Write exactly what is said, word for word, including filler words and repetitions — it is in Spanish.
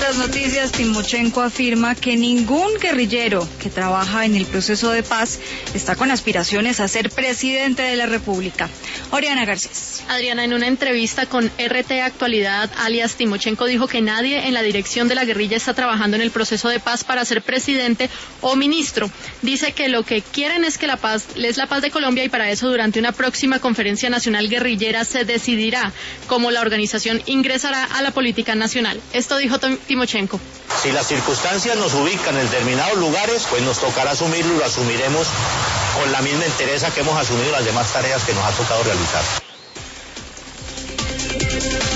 otras noticias, Timochenko afirma que ningún guerrillero que trabaja en el proceso de paz está con aspiraciones a ser presidente de la República. Oriana Garcés. Adriana, en una entrevista con R T Actualidad, alias Timochenko dijo que nadie en la dirección de la guerrilla está trabajando en el proceso de paz para ser presidente o ministro. Dice que lo que quieren es que la paz es la paz de Colombia, y para eso durante una próxima conferencia nacional guerrillera se decidirá cómo la organización ingresará a la política nacional. Esto dijo Timochenko. Si las circunstancias nos ubican en determinados lugares, pues nos tocará asumirlo y lo asumiremos con la misma entereza que hemos asumido las demás tareas que nos ha tocado realizar.